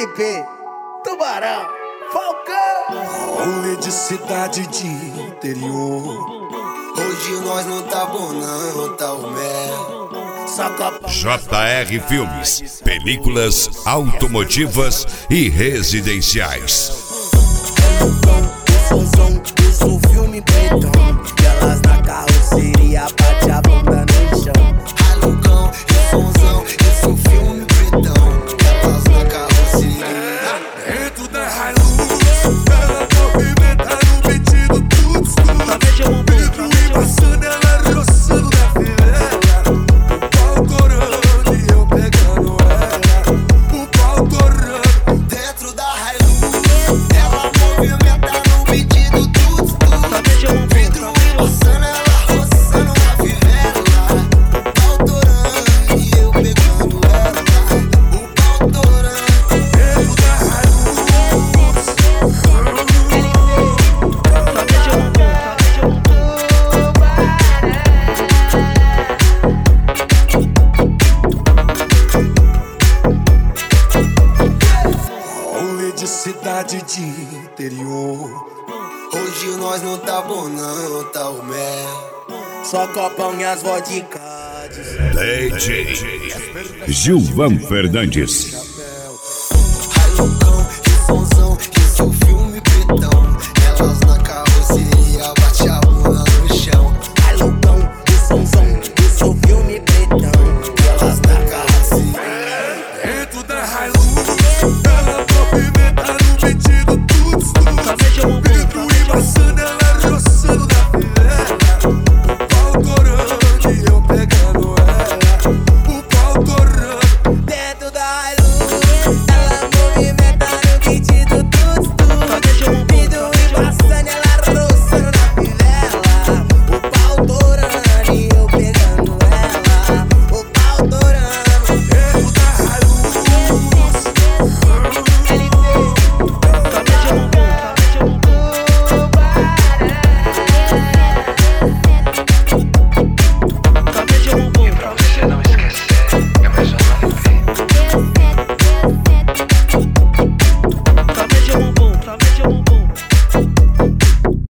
LP, Tubarão, Falcão. Rolê de cidade de interior. Hoje nós não tá bom não, tá o mel. JR Filmes, películas automotivas e residenciais. Isso um filme pretão, elas na carroceria bate a bunda no chão. Alugão, sonzão, isso um filme pretão, elas na carroceria. Dentro da Hilux, ela movimenta no pedido tudo escuro. Vidro embaçando, ela roçando na fileira. O pau torando e eu pegando ela. O pau torando. Dentro da Hilux, ela movimenta no pedido tudo escuro. Vidro embaçando, ela roçando na fileira. O pau torando e eu pegando ela. O pau torando. Dentro da Hilux. Rolê de cidade de interior. Hoje nós não tá bom não, tá o mel. Só copão e as vodka DJ Gilvan Fernandes. Alugão,